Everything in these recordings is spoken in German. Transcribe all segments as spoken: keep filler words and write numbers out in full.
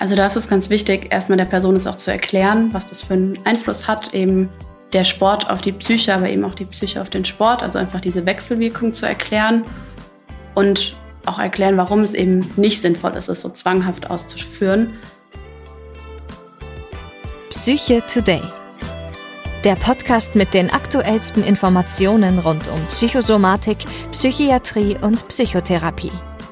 Also da ist es ganz wichtig, erstmal der Person es auch zu erklären, was das für einen Einfluss hat, eben der Sport auf die Psyche, aber eben auch die Psyche auf den Sport, also einfach diese Wechselwirkung zu erklären und auch erklären, warum es eben nicht sinnvoll ist, es so zwanghaft auszuführen. Psyche Today. Der Podcast mit den aktuellsten Informationen rund um Psychosomatik, Psychiatrie und Psychotherapie.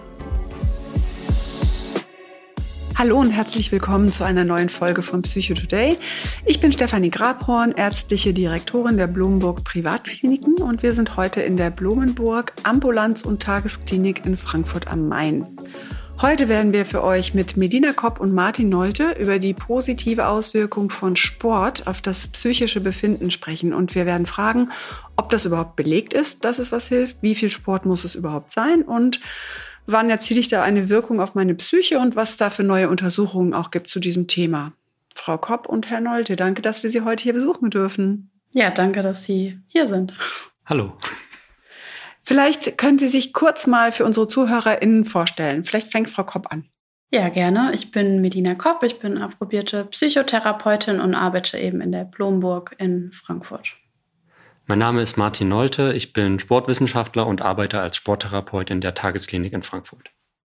Hallo und herzlich willkommen zu einer neuen Folge von Psyche Today. Ich bin Stefanie Grabhorn, ärztliche Direktorin der Blumenburg Privatkliniken und wir sind heute in der Blumenburg Ambulanz- und Tagesklinik in Frankfurt am Main. Heute werden wir für euch mit Melina Kopp und Martin Nolte über die positive Auswirkung von Sport auf das psychische Befinden sprechen. Und wir werden fragen, ob das überhaupt belegt ist, dass es was hilft, wie viel Sport muss es überhaupt sein und wann erziele ich da eine Wirkung auf meine Psyche und was da für neue Untersuchungen auch gibt zu diesem Thema. Frau Kopp und Herr Nolte, danke, dass wir Sie heute hier besuchen dürfen. Ja, danke, dass Sie hier sind. Hallo. Vielleicht können Sie sich kurz mal für unsere ZuhörerInnen vorstellen. Vielleicht fängt Frau Kopp an. Ja, gerne. Ich bin Melina Kopp, ich bin approbierte Psychotherapeutin und arbeite eben in der Blumenburg in Frankfurt. Mein Name ist Martin Nolte, ich bin Sportwissenschaftler und arbeite als Sporttherapeut in der Tagesklinik in Frankfurt.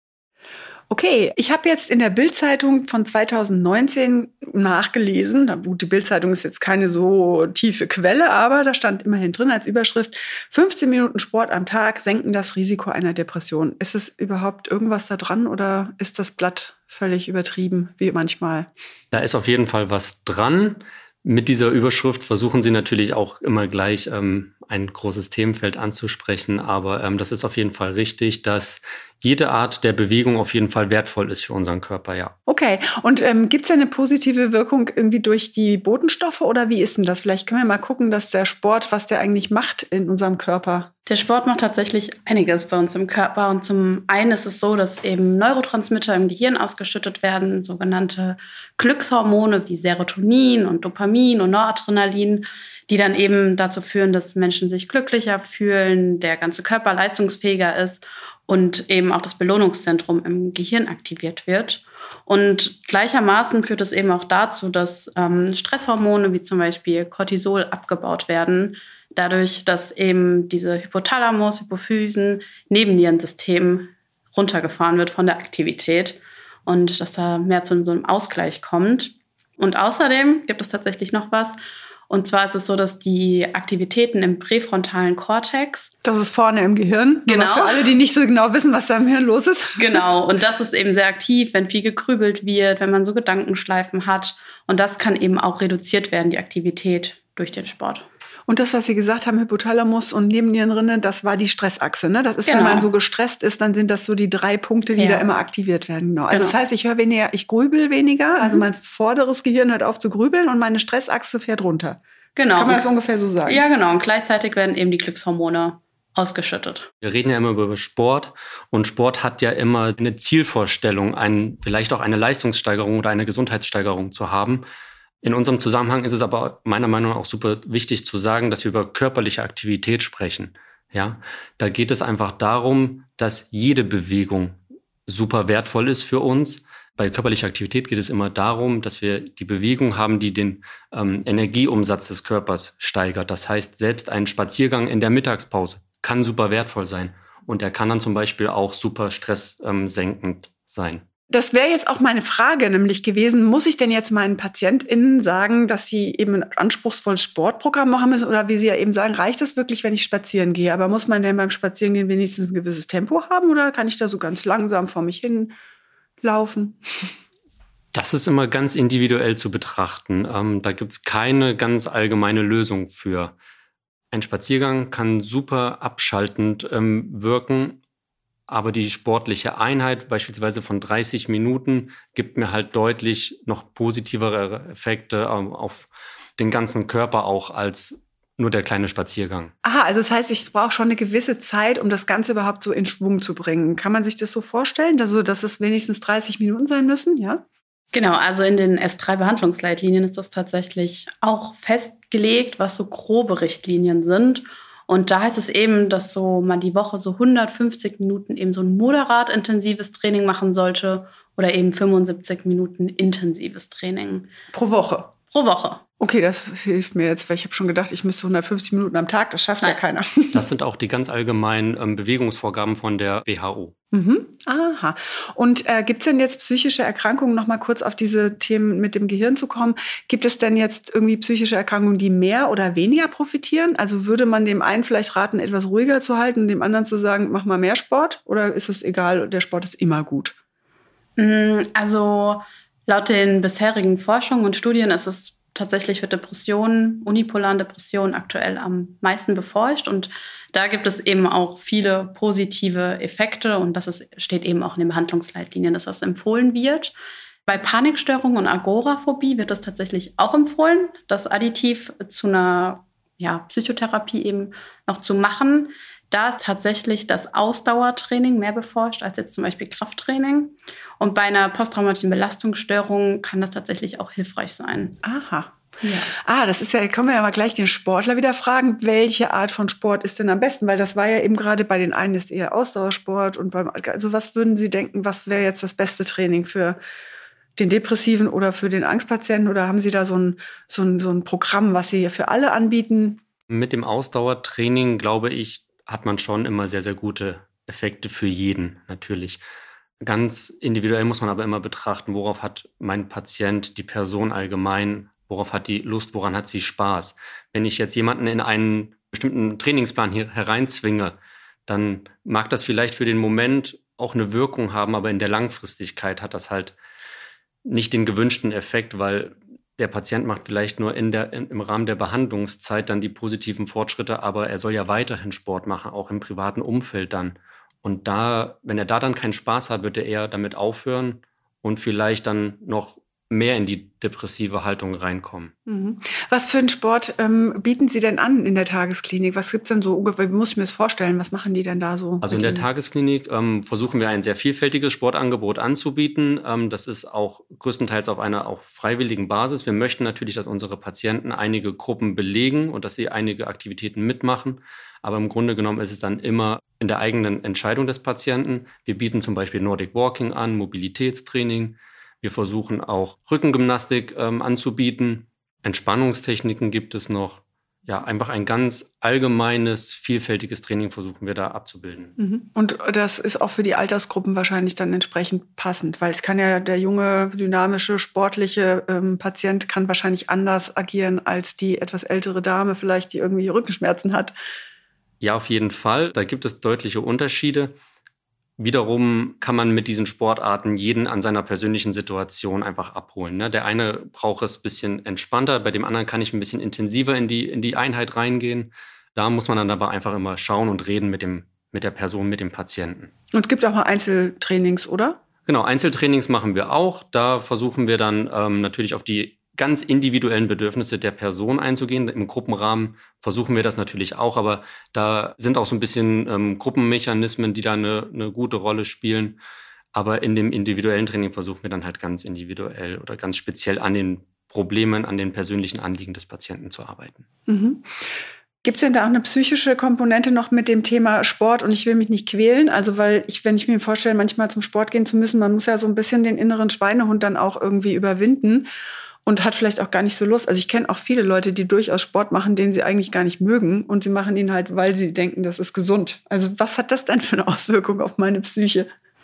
Okay, ich habe jetzt in der Bild-Zeitung von zweitausendneunzehn nachgelesen. Gut, die Bild-Zeitung ist jetzt keine so tiefe Quelle, aber da stand immerhin drin als Überschrift, fünfzehn Minuten Sport am Tag senken das Risiko einer Depression. Ist es überhaupt irgendwas da dran oder ist das Blatt völlig übertrieben, wie manchmal? Da ist auf jeden Fall was dran. Mit dieser Überschrift versuchen Sie natürlich auch immer gleich ähm, ein großes Themenfeld anzusprechen, aber ähm, das ist auf jeden Fall richtig, dass jede Art der Bewegung auf jeden Fall wertvoll ist für unseren Körper, ja. Okay, und ähm, gibt es eine positive Wirkung irgendwie durch die Botenstoffe oder wie ist denn das? Vielleicht können wir mal gucken, dass der Sport, was der eigentlich macht in unserem Körper. Der Sport macht tatsächlich einiges bei uns im Körper und zum einen ist es so, dass eben Neurotransmitter im Gehirn ausgeschüttet werden, sogenannte Glückshormone wie Serotonin und Dopamin und Noradrenalin, die dann eben dazu führen, dass Menschen sich glücklicher fühlen, der ganze Körper leistungsfähiger ist und eben auch das Belohnungszentrum im Gehirn aktiviert wird. Und gleichermaßen führt es eben auch dazu, dass ähm, Stresshormone wie zum Beispiel Cortisol abgebaut werden, dadurch, dass eben diese Hypothalamus, Hypophysen, Nebennierensystem runtergefahren wird von der Aktivität und dass da mehr zu so einem Ausgleich kommt. Und außerdem gibt es tatsächlich noch was. Und zwar ist es so, dass die Aktivitäten im präfrontalen Kortex. Das ist vorne im Gehirn. Genau. Für alle, die nicht so genau wissen, was da im Hirn los ist. Genau. Und das ist eben sehr aktiv, wenn viel gegrübelt wird, wenn man so Gedankenschleifen hat. Und das kann eben auch reduziert werden, die Aktivität durch den Sport. Und das, was Sie gesagt haben, Hypothalamus und Nebennierenrinde, das war die Stressachse, ne? Das ist, genau. Wenn man so gestresst ist, dann sind das so die drei Punkte, die ja. da immer aktiviert werden. Genau. Also genau. Das heißt, ich höre weniger, ich grübel weniger, mhm. also mein vorderes Gehirn hört auf zu grübeln und meine Stressachse fährt runter. Genau. Kann man das ungefähr so sagen? Ja, genau. Und gleichzeitig werden eben die Glückshormone ausgeschüttet. Wir reden ja immer über Sport und Sport hat ja immer eine Zielvorstellung, ein, vielleicht auch eine Leistungssteigerung oder eine Gesundheitssteigerung zu haben. In unserem Zusammenhang ist es aber meiner Meinung nach auch super wichtig zu sagen, dass wir über körperliche Aktivität sprechen. Ja, da geht es einfach darum, dass jede Bewegung super wertvoll ist für uns. Bei körperlicher Aktivität geht es immer darum, dass wir die Bewegung haben, die den ähm, Energieumsatz des Körpers steigert. Das heißt, selbst ein Spaziergang in der Mittagspause kann super wertvoll sein und er kann dann zum Beispiel auch super stresssenkend ähm, sein. Das wäre jetzt auch meine Frage nämlich gewesen, muss ich denn jetzt meinen PatientInnen sagen, dass sie eben ein anspruchsvolles Sportprogramm machen müssen? Oder wie Sie ja eben sagen, reicht das wirklich, wenn ich spazieren gehe? Aber muss man denn beim Spazierengehen wenigstens ein gewisses Tempo haben? Oder kann ich da so ganz langsam vor mich hin laufen? Das ist immer ganz individuell zu betrachten. Ähm, da gibt es keine ganz allgemeine Lösung für. Ein Spaziergang kann super abschaltend ähm, wirken. Aber die sportliche Einheit, beispielsweise von dreißig Minuten, gibt mir halt deutlich noch positivere Effekte auf den ganzen Körper auch als nur der kleine Spaziergang. Aha, also das heißt, ich brauche schon eine gewisse Zeit, um das Ganze überhaupt so in Schwung zu bringen. Kann man sich das so vorstellen, also, dass es wenigstens dreißig Minuten sein müssen, ja? Genau, also in den S drei Behandlungsleitlinien ist das tatsächlich auch festgelegt, was so grobe Richtlinien sind. Und da heißt es eben, dass so man die Woche so hundertfünfzig Minuten eben so ein moderat intensives Training machen sollte oder eben fünfundsiebzig Minuten intensives Training. Pro Woche? Pro Woche. Okay, das hilft mir jetzt, weil ich habe schon gedacht, ich müsste hundertfünfzig Minuten am Tag, das schafft Nein. ja keiner. Das sind auch die ganz allgemeinen ähm, Bewegungsvorgaben von der W H O. Mhm. Aha. Und äh, gibt es denn jetzt psychische Erkrankungen, noch mal kurz auf diese Themen mit dem Gehirn zu kommen, gibt es denn jetzt irgendwie psychische Erkrankungen, die mehr oder weniger profitieren? Also würde man dem einen vielleicht raten, etwas ruhiger zu halten und dem anderen zu sagen, mach mal mehr Sport? Oder ist es egal, der Sport ist immer gut? Also laut den bisherigen Forschungen und Studien ist es tatsächlich für Depressionen, unipolaren Depressionen aktuell am meisten beforscht. Und da gibt es eben auch viele positive Effekte. Und das ist, steht eben auch in den Behandlungsleitlinien, dass das empfohlen wird. Bei Panikstörungen und Agoraphobie wird das tatsächlich auch empfohlen, das additiv zu einer ja, Psychotherapie eben noch zu machen. Da ist tatsächlich das Ausdauertraining mehr beforscht als jetzt zum Beispiel Krafttraining. Und bei einer posttraumatischen Belastungsstörung kann das tatsächlich auch hilfreich sein. Aha. Ja. Ah, das ist ja, können wir ja mal gleich den Sportler wieder fragen, welche Art von Sport ist denn am besten? Weil das war ja eben gerade bei den einen ist eher Ausdauersport und beim, also was würden Sie denken, was wäre jetzt das beste Training für den Depressiven oder für den Angstpatienten? Oder haben Sie da so ein, so ein, so ein Programm, was Sie für alle anbieten? Mit dem Ausdauertraining, glaube ich, hat man schon immer sehr, sehr gute Effekte für jeden natürlich. Ganz individuell muss man aber immer betrachten, worauf hat mein Patient, die Person allgemein, worauf hat die Lust, woran hat sie Spaß. Wenn ich jetzt jemanden in einen bestimmten Trainingsplan hier hereinzwinge, dann mag das vielleicht für den Moment auch eine Wirkung haben, aber in der Langfristigkeit hat das halt nicht den gewünschten Effekt, weil der Patient macht vielleicht nur in der, in, im Rahmen der Behandlungszeit dann die positiven Fortschritte, aber er soll ja weiterhin Sport machen, auch im privaten Umfeld dann. Und da, wenn er da dann keinen Spaß hat, wird er eher damit aufhören und vielleicht dann noch mehr in die depressive Haltung reinkommen. Mhm. Was für einen Sport ähm, bieten Sie denn an in der Tagesklinik? Was gibt's denn so ungefähr? Wie muss ich mir das vorstellen? Was machen die denn da so? Also in der Tagesklinik ähm, versuchen wir ein sehr vielfältiges Sportangebot anzubieten. Ähm, das ist auch größtenteils auf einer auch freiwilligen Basis. Wir möchten natürlich, dass unsere Patienten einige Gruppen belegen und dass sie einige Aktivitäten mitmachen. Aber im Grunde genommen ist es dann immer in der eigenen Entscheidung des Patienten. Wir bieten zum Beispiel Nordic Walking an, Mobilitätstraining. Wir versuchen auch Rückengymnastik ähm, anzubieten. Entspannungstechniken gibt es noch. Ja, einfach ein ganz allgemeines, vielfältiges Training versuchen wir da abzubilden. Mhm. Und das ist auch für die Altersgruppen wahrscheinlich dann entsprechend passend, weil es kann ja der junge, dynamische, sportliche ähm, Patient kann wahrscheinlich anders agieren als die etwas ältere Dame vielleicht, die irgendwie Rückenschmerzen hat. Ja, auf jeden Fall. Da gibt es deutliche Unterschiede. Wiederum kann man mit diesen Sportarten jeden an seiner persönlichen Situation einfach abholen. Ne? Der eine braucht es ein bisschen entspannter, bei dem anderen kann ich ein bisschen intensiver in die, in die Einheit reingehen. Da muss man dann aber einfach immer schauen und reden mit dem, mit der Person, mit dem Patienten. Und es gibt auch mal Einzeltrainings, oder? Genau, Einzeltrainings machen wir auch. Da versuchen wir dann ähm, natürlich auf die ganz individuellen Bedürfnisse der Person einzugehen. Im Gruppenrahmen versuchen wir das natürlich auch, aber da sind auch so ein bisschen ähm, Gruppenmechanismen, die da eine, eine gute Rolle spielen. Aber in dem individuellen Training versuchen wir dann halt ganz individuell oder ganz speziell an den Problemen, an den persönlichen Anliegen des Patienten zu arbeiten. Mhm. Gibt es denn da auch eine psychische Komponente noch mit dem Thema Sport? Und ich will mich nicht quälen, also weil ich, wenn ich mir vorstelle, manchmal zum Sport gehen zu müssen, man muss ja so ein bisschen den inneren Schweinehund dann auch irgendwie überwinden. Und hat vielleicht auch gar nicht so Lust. Also ich kenne auch viele Leute, die durchaus Sport machen, den sie eigentlich gar nicht mögen. Und sie machen ihn halt, weil sie denken, das ist gesund. Also was hat das denn für eine Auswirkung auf meine Psyche?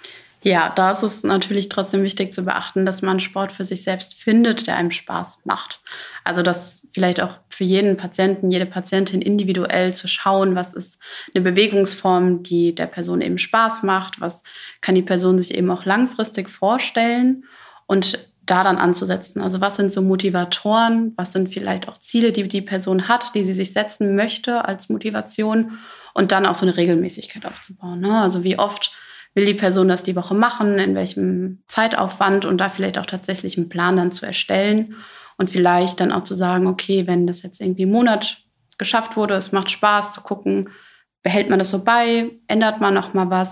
Ja, da ist es natürlich trotzdem wichtig zu beachten, dass man Sport für sich selbst findet, der einem Spaß macht. Also das vielleicht auch für jeden Patienten, jede Patientin individuell zu schauen, was ist eine Bewegungsform, die der Person eben Spaß macht, was kann die Person sich eben auch langfristig vorstellen und da dann anzusetzen. Also was sind so Motivatoren, was sind vielleicht auch Ziele, die die Person hat, die sie sich setzen möchte als Motivation und dann auch so eine Regelmäßigkeit aufzubauen. Ne? Also wie oft will die Person das die Woche machen, in welchem Zeitaufwand und da vielleicht auch tatsächlich einen Plan dann zu erstellen und vielleicht dann auch zu sagen, okay, wenn das jetzt irgendwie im Monat geschafft wurde, es macht Spaß zu gucken, behält man das so bei, ändert man noch mal was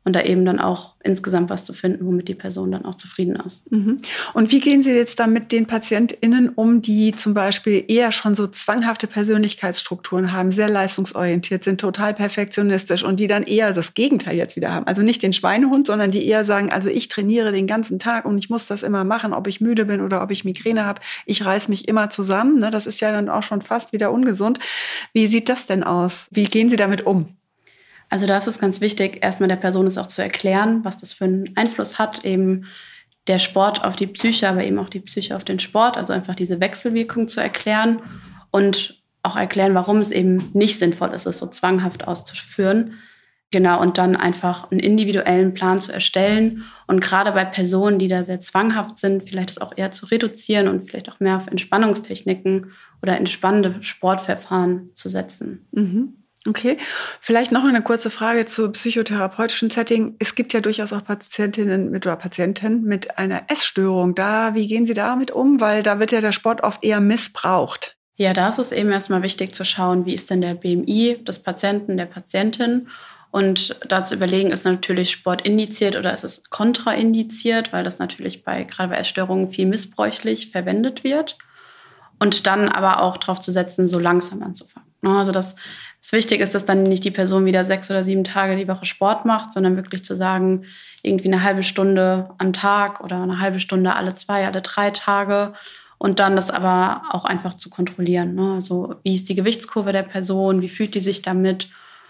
und da eben dann auch insgesamt was zu finden, womit die Person dann auch zufrieden ist. Mhm. Und wie gehen Sie jetzt dann mit den PatientInnen um, die zum Beispiel eher schon so zwanghafte Persönlichkeitsstrukturen haben, sehr leistungsorientiert sind, total perfektionistisch und die dann eher das Gegenteil jetzt wieder haben? Also nicht den Schweinehund, sondern die eher sagen, also ich trainiere den ganzen Tag und ich muss das immer machen, ob ich müde bin oder ob ich Migräne habe. Ich reiß mich immer zusammen. Ne? Das ist ja dann auch schon fast wieder ungesund. Wie sieht das denn aus? Wie gehen Sie damit um? Also da ist es ganz wichtig, erstmal der Person es auch zu erklären, was das für einen Einfluss hat, eben der Sport auf die Psyche, aber eben auch die Psyche auf den Sport, also einfach diese Wechselwirkung zu erklären und auch erklären, warum es eben nicht sinnvoll ist, es so zwanghaft auszuführen. Genau, und dann einfach einen individuellen Plan zu erstellen und gerade bei Personen, die da sehr zwanghaft sind, vielleicht das auch eher zu reduzieren und vielleicht auch mehr auf Entspannungstechniken oder entspannende Sportverfahren zu setzen. Mhm. Okay, vielleicht noch eine kurze Frage zu psychotherapeutischen Setting. Es gibt ja durchaus auch Patientinnen mit oder Patienten mit einer Essstörung. Da, wie gehen Sie damit um? Weil da wird ja der Sport oft eher missbraucht. Ja, da ist es eben erstmal wichtig zu schauen, wie ist denn der B M I des Patienten, der Patientin. Und da zu überlegen, ist natürlich Sport indiziert oder ist es kontraindiziert, weil das natürlich bei, gerade bei Essstörungen viel missbräuchlich verwendet wird. Und dann aber auch darauf zu setzen, so langsam anzufangen. Also das Das Wichtige ist, dass dann nicht die Person wieder sechs oder sieben Tage die Woche Sport macht, sondern wirklich zu sagen, irgendwie eine halbe Stunde am Tag oder eine halbe Stunde alle zwei, alle drei Tage und dann das aber auch einfach zu kontrollieren. Ne? Also wie ist die Gewichtskurve der Person, wie fühlt die sich damit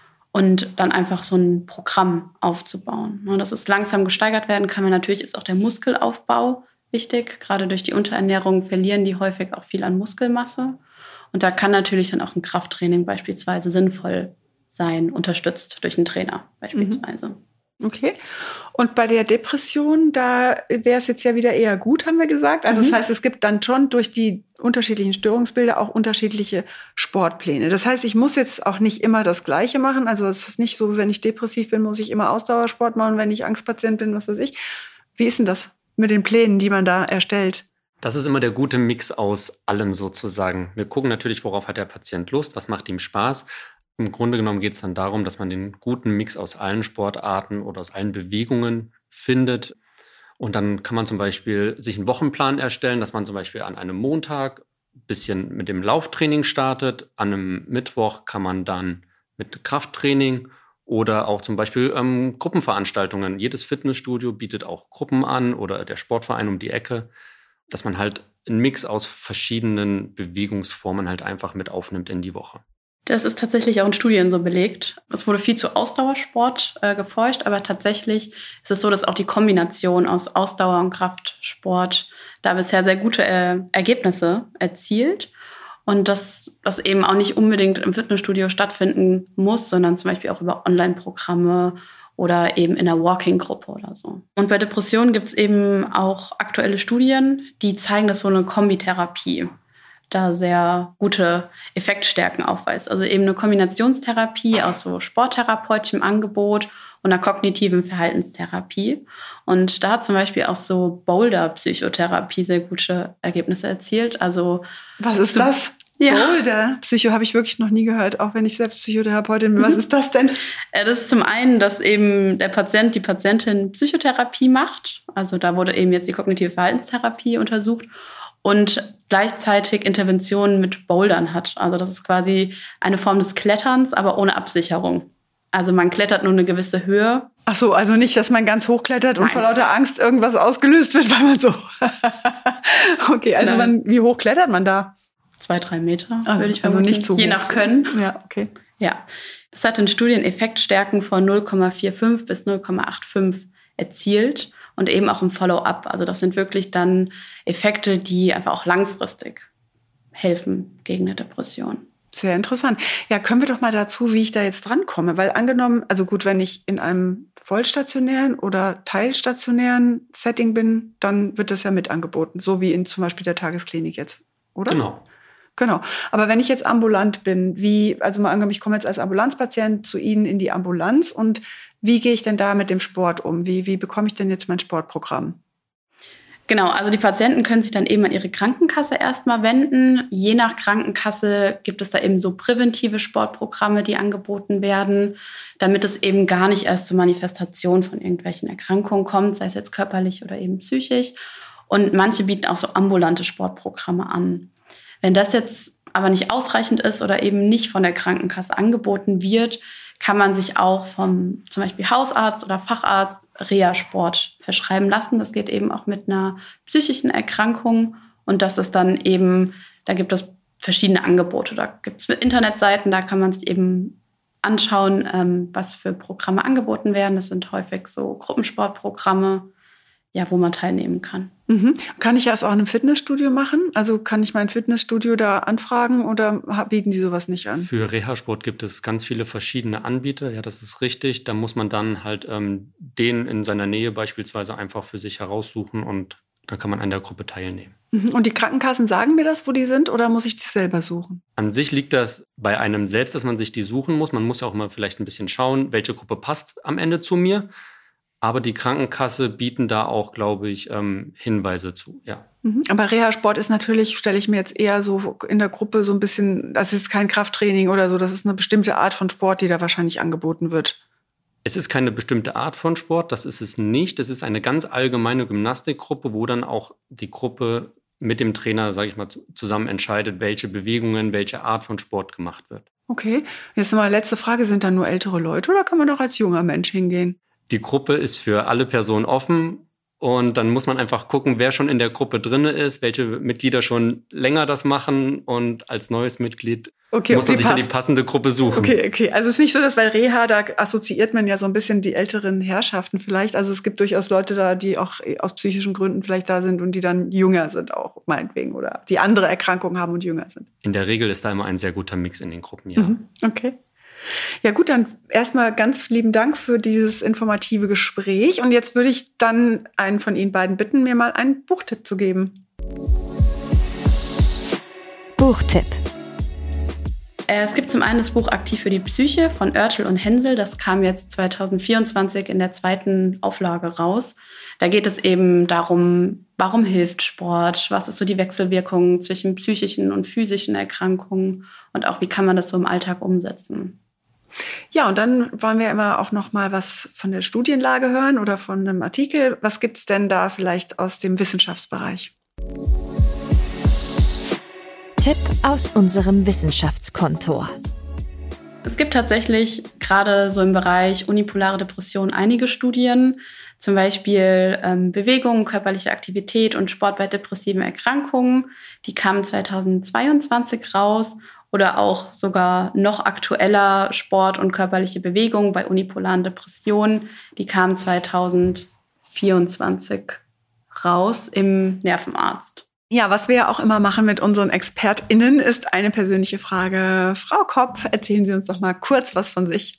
und dann einfach so ein Programm aufzubauen. Ne? Dass es langsam gesteigert werden kann, weil natürlich ist auch der Muskelaufbau wichtig. Gerade durch die Unterernährung verlieren die häufig auch viel an Muskelmasse. Und da kann natürlich dann auch ein Krafttraining beispielsweise sinnvoll sein, unterstützt durch einen Trainer beispielsweise. Okay. Und bei der Depression, da wäre es jetzt ja wieder eher gut, haben wir gesagt. Also mhm. das heißt, es gibt dann schon durch die unterschiedlichen Störungsbilder auch unterschiedliche Sportpläne. Das heißt, ich muss jetzt auch nicht immer das Gleiche machen. Also es ist nicht so, wenn ich depressiv bin, muss ich immer Ausdauersport machen, wenn ich Angstpatient bin, was weiß ich. Wie ist denn das mit den Plänen, die man da erstellt? Das ist immer der gute Mix aus allem sozusagen. Wir gucken natürlich, worauf hat der Patient Lust, was macht ihm Spaß. Im Grunde genommen geht es dann darum, dass man den guten Mix aus allen Sportarten oder aus allen Bewegungen findet. Und dann kann man zum Beispiel sich einen Wochenplan erstellen, dass man zum Beispiel an einem Montag ein bisschen mit dem Lauftraining startet. An einem Mittwoch kann man dann mit Krafttraining oder auch zum Beispiel ähm, Gruppenveranstaltungen. Jedes Fitnessstudio bietet auch Gruppen an oder der Sportverein um die Ecke, dass man halt einen Mix aus verschiedenen Bewegungsformen halt einfach mit aufnimmt in die Woche. Das ist tatsächlich auch in Studien so belegt. Es wurde viel zu Ausdauersport äh, geforscht, aber tatsächlich ist es so, dass auch die Kombination aus Ausdauer und Kraftsport da bisher sehr gute äh, Ergebnisse erzielt. Und dass das eben auch nicht unbedingt im Fitnessstudio stattfinden muss, sondern zum Beispiel auch über Online-Programme oder eben in einer Walking-Gruppe oder so. Und bei Depressionen gibt es eben auch aktuelle Studien, die zeigen, dass so eine Kombitherapie da sehr gute Effektstärken aufweist. Also eben eine Kombinationstherapie aus so sporttherapeutischem Angebot und einer kognitiven Verhaltenstherapie. Und da hat zum Beispiel auch so Boulder-Psychotherapie sehr gute Ergebnisse erzielt. Also was ist das? Ja. Boulder. Psycho habe ich wirklich noch nie gehört, auch wenn ich selbst Psychotherapeutin bin. Was mhm. ist das denn? Das ist zum einen, dass eben der Patient, die Patientin Psychotherapie macht. Also da wurde eben jetzt die kognitive Verhaltenstherapie untersucht und gleichzeitig Interventionen mit Bouldern hat. Also das ist quasi eine Form des Kletterns, aber ohne Absicherung. Also man klettert nur eine gewisse Höhe. Ach so, also nicht, dass man ganz hochklettert und Nein. vor lauter Angst irgendwas ausgelöst wird, weil man so... Okay, also man, wie hoch klettert man da? Zwei, drei Meter, also, würde ich also vermuten. nicht so Je hoch. nach Können. Ja, okay. Ja, das hat in Studien Effektstärken von null Komma fünfundvierzig bis null Komma fünfundachtzig erzielt und eben auch im Follow-up. Also das sind wirklich dann Effekte, die einfach auch langfristig helfen gegen eine Depression. Sehr interessant. Ja, können wir doch mal dazu, wie ich da jetzt drankomme. Weil angenommen, also gut, wenn ich in einem vollstationären oder teilstationären Setting bin, dann wird das ja mit angeboten. So wie in zum Beispiel der Tagesklinik jetzt, oder? Genau. Genau. Aber wenn ich jetzt ambulant bin, wie, also mal angenommen, ich komme jetzt als Ambulanzpatient zu Ihnen in die Ambulanz und wie gehe ich denn da mit dem Sport um? Wie, wie bekomme ich denn jetzt mein Sportprogramm? Genau, also die Patienten können sich dann eben an ihre Krankenkasse erstmal wenden. Je nach Krankenkasse gibt es da eben so präventive Sportprogramme, die angeboten werden, damit es eben gar nicht erst zur Manifestation von irgendwelchen Erkrankungen kommt, sei es jetzt körperlich oder eben psychisch. Und manche bieten auch so ambulante Sportprogramme an. Wenn das jetzt aber nicht ausreichend ist oder eben nicht von der Krankenkasse angeboten wird, kann man sich auch vom zum Beispiel Hausarzt oder Facharzt Reha-Sport verschreiben lassen. Das geht eben auch mit einer psychischen Erkrankung. Und das ist dann eben, da gibt es verschiedene Angebote. Da gibt es Internetseiten, da kann man sich eben anschauen, ähm, was für Programme angeboten werden. Das sind häufig so Gruppensportprogramme, ja, wo man teilnehmen kann. Mhm. Kann ich das auch in einem Fitnessstudio machen? Also kann ich mein Fitnessstudio da anfragen oder bieten die sowas nicht an? Für Reha-Sport gibt es ganz viele verschiedene Anbieter. Ja, das ist richtig. Da muss man dann halt ähm, den in seiner Nähe beispielsweise einfach für sich heraussuchen und dann kann man an der Gruppe teilnehmen. Mhm. Und die Krankenkassen sagen mir das, wo die sind, oder muss ich die selber suchen? An sich liegt das bei einem selbst, dass man sich die suchen muss. Man muss ja auch mal vielleicht ein bisschen schauen, welche Gruppe passt am Ende zu mir. Aber die Krankenkasse bieten da auch, glaube ich, ähm, Hinweise zu, ja. Mhm. Aber Reha-Sport ist natürlich, stelle ich mir jetzt eher so in der Gruppe so ein bisschen, das ist kein Krafttraining oder so, das ist eine bestimmte Art von Sport, die da wahrscheinlich angeboten wird. Es ist keine bestimmte Art von Sport, das ist es nicht. Es ist eine ganz allgemeine Gymnastikgruppe, wo dann auch die Gruppe mit dem Trainer, sage ich mal, zusammen entscheidet, welche Bewegungen, welche Art von Sport gemacht wird. Okay, jetzt mal letzte Frage, sind da nur ältere Leute oder kann man auch als junger Mensch hingehen? Die Gruppe ist für alle Personen offen und dann muss man einfach gucken, wer schon in der Gruppe drin ist, welche Mitglieder schon länger das machen und als neues Mitglied okay, muss okay, man sich passt. dann die passende Gruppe suchen. Okay, okay. Also es ist nicht so, dass bei Reha, da assoziiert man ja so ein bisschen die älteren Herrschaften vielleicht. Also es gibt durchaus Leute da, die auch aus psychischen Gründen vielleicht da sind und die dann jünger sind auch, meinetwegen, oder die andere Erkrankungen haben und jünger sind. In der Regel ist da immer ein sehr guter Mix in den Gruppen, ja. Mhm, okay. Ja gut, dann erstmal ganz lieben Dank für dieses informative Gespräch. Und jetzt würde ich dann einen von Ihnen beiden bitten, mir mal einen Buchtipp zu geben. Buchtipp. Es gibt zum einen das Buch Aktiv für die Psyche von Oertel und Hensel. Das kam jetzt zwanzig vierundzwanzig in der zweiten Auflage raus. Da geht es eben darum, warum hilft Sport? Was ist so die Wechselwirkung zwischen psychischen und physischen Erkrankungen? Und auch, wie kann man das so im Alltag umsetzen? Ja, und dann wollen wir immer auch noch mal was von der Studienlage hören oder von einem Artikel. Was gibt es denn da vielleicht aus dem Wissenschaftsbereich? Tipp aus unserem Wissenschaftskontor. Es gibt tatsächlich gerade so im Bereich unipolare Depression einige Studien, zum Beispiel ähm, Bewegung, körperliche Aktivität und Sport bei depressiven Erkrankungen. Die kamen zweitausendzweiundzwanzig raus. Oder auch sogar noch aktueller Sport und körperliche Bewegung bei unipolaren Depressionen. Die kamen zweitausendvierundzwanzig raus im Nervenarzt. Ja, was wir ja auch immer machen mit unseren ExpertInnen, ist eine persönliche Frage. Frau Kopp, erzählen Sie uns doch mal kurz was von sich.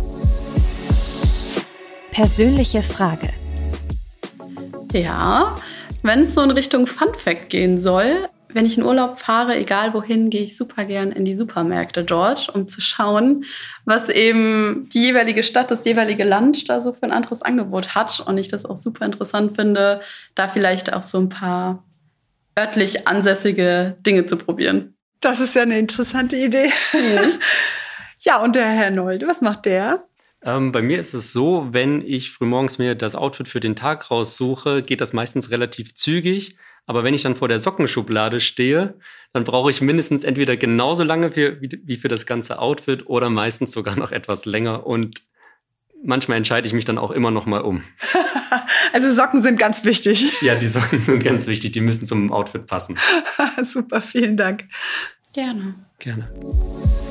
Persönliche Frage. Ja, wenn es so in Richtung Fun Fact gehen soll, wenn ich in Urlaub fahre, egal wohin, gehe ich super gern in die Supermärkte dort, um zu schauen, was eben die jeweilige Stadt, das jeweilige Land da so für ein anderes Angebot hat. Und ich das auch super interessant finde, da vielleicht auch so ein paar örtlich ansässige Dinge zu probieren. Das ist ja eine interessante Idee. Mhm. Ja, und der Herr Nolde, was macht der? Ähm, bei mir ist es so, wenn ich frühmorgens mir das Outfit für den Tag raussuche, geht das meistens relativ zügig. Aber wenn ich dann vor der Sockenschublade stehe, dann brauche ich mindestens entweder genauso lange für, wie für das ganze Outfit oder meistens sogar noch etwas länger. Und manchmal entscheide ich mich dann auch immer noch mal um. Also Socken sind ganz wichtig. Ja, die Socken sind ganz wichtig. Die müssen zum Outfit passen. Super, vielen Dank. Gerne. Gerne.